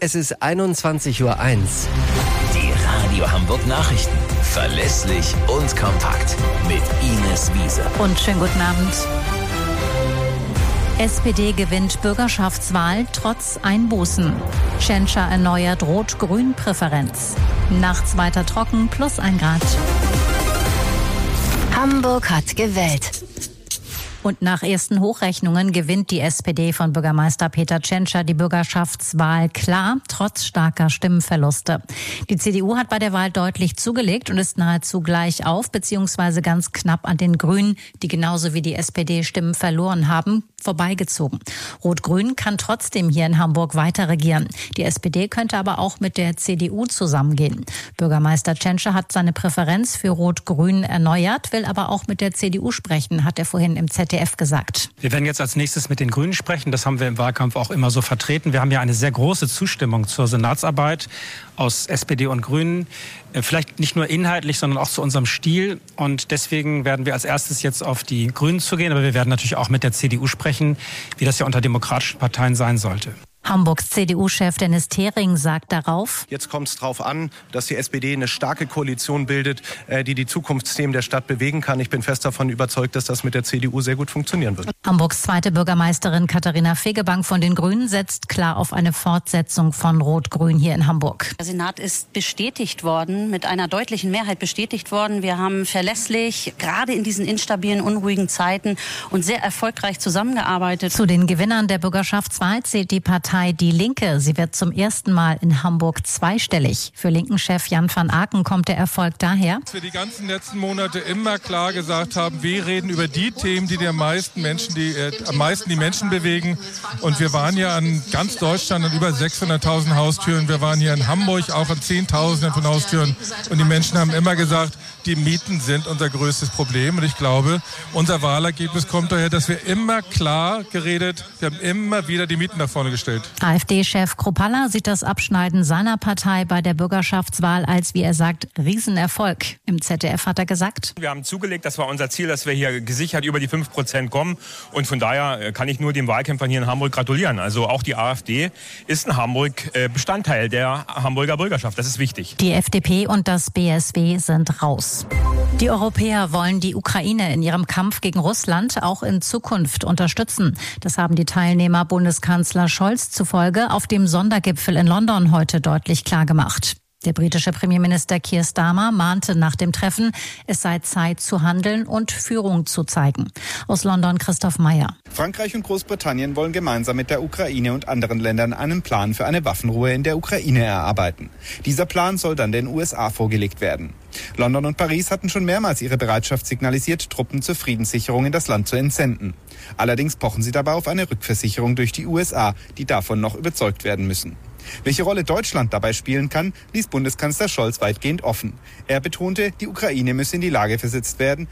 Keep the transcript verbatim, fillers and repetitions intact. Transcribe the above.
Es ist einundzwanzig Uhr eins. Die Radio Hamburg Nachrichten. Verlässlich und kompakt. Mit Ines Wiese. Und schönen guten Abend. S P D gewinnt Bürgerschaftswahl trotz Einbußen. Tschentscher erneuert Rot-Grün-Präferenz. Nachts weiter trocken, plus ein Grad. Hamburg hat gewählt. Und nach ersten Hochrechnungen gewinnt die S P D von Bürgermeister Peter Tschentscher die Bürgerschaftswahl klar, trotz starker Stimmenverluste. Die C D U hat bei der Wahl deutlich zugelegt und ist nahezu gleich auf, beziehungsweise ganz knapp an den Grünen, die genauso wie die S P D Stimmen verloren haben, vorbeigezogen. Rot-Grün kann trotzdem hier in Hamburg weiter regieren. Die S P D könnte aber auch mit der C D U zusammengehen. Bürgermeister Tschentscher hat seine Präferenz für Rot-Grün erneuert, will aber auch mit der C D U sprechen, hat er vorhin im Z D F gesagt. Wir werden jetzt als nächstes mit den Grünen sprechen. Das haben wir im Wahlkampf auch immer so vertreten. Wir haben ja eine sehr große Zustimmung zur Senatsarbeit aus S P D und Grünen. Vielleicht nicht nur inhaltlich, sondern auch zu unserem Stil. Und deswegen werden wir als erstes jetzt auf die Grünen zugehen. Aber wir werden natürlich auch mit der C D U sprechen, wie das ja unter demokratischen Parteien sein sollte. Hamburgs C D U-Chef Dennis Thering sagt darauf: Jetzt kommt es darauf an, dass die S P D eine starke Koalition bildet, die die Zukunftsthemen der Stadt bewegen kann. Ich bin fest davon überzeugt, dass das mit der C D U sehr gut funktionieren wird. Hamburgs zweite Bürgermeisterin Katharina Fegebank von den Grünen setzt klar auf eine Fortsetzung von Rot-Grün hier in Hamburg. Der Senat ist bestätigt worden, mit einer deutlichen Mehrheit bestätigt worden. Wir haben verlässlich, gerade in diesen instabilen, unruhigen Zeiten, und sehr erfolgreich zusammengearbeitet. Zu den Gewinnern der Bürgerschaftswahl zählt die Partei Die Linke. Sie wird zum ersten Mal in Hamburg zweistellig. Für Linken-Chef Jan van Aken kommt der Erfolg daher, dass wir die ganzen letzten Monate immer klar gesagt haben, wir reden über die Themen, die die meisten Menschen, die äh, am meisten die Menschen bewegen. Und wir waren ja an ganz Deutschland an über sechshunderttausend Haustüren. Wir waren hier in Hamburg auch an Zehntausenden von Haustüren. Und die Menschen haben immer gesagt, die Mieten sind unser größtes Problem. Und ich glaube, unser Wahlergebnis kommt daher, dass wir immer klar geredet, wir haben immer wieder die Mieten nach vorne gestellt. AfD-Chef Kruppalla sieht das Abschneiden seiner Partei bei der Bürgerschaftswahl als, wie er sagt, Riesenerfolg. Im Z D F hat er gesagt: Wir haben zugelegt, das war unser Ziel, dass wir hier gesichert über die fünf Prozent kommen. Und von daher kann ich nur den Wahlkämpfern hier in Hamburg gratulieren. Also auch die AfD ist in Hamburg Bestandteil der Hamburger Bürgerschaft. Das ist wichtig. Die F D P und das B S W sind raus. Die Europäer wollen die Ukraine in ihrem Kampf gegen Russland auch in Zukunft unterstützen. Das haben die Teilnehmer Bundeskanzler Scholz zufolge auf dem Sondergipfel in London heute deutlich klargemacht. Der britische Premierminister Keir Starmer mahnte nach dem Treffen, es sei Zeit zu handeln und Führung zu zeigen. Aus London Christoph Meyer. Frankreich und Großbritannien wollen gemeinsam mit der Ukraine und anderen Ländern einen Plan für eine Waffenruhe in der Ukraine erarbeiten. Dieser Plan soll dann den U S A vorgelegt werden. London und Paris hatten schon mehrmals ihre Bereitschaft signalisiert, Truppen zur Friedenssicherung in das Land zu entsenden. Allerdings pochen sie dabei auf eine Rückversicherung durch die U S A, die davon noch überzeugt werden müssen. Welche Rolle Deutschland dabei spielen kann, ließ Bundeskanzler Scholz weitgehend offen. Er betonte, die Ukraine müsse in die Lage versetzt werden,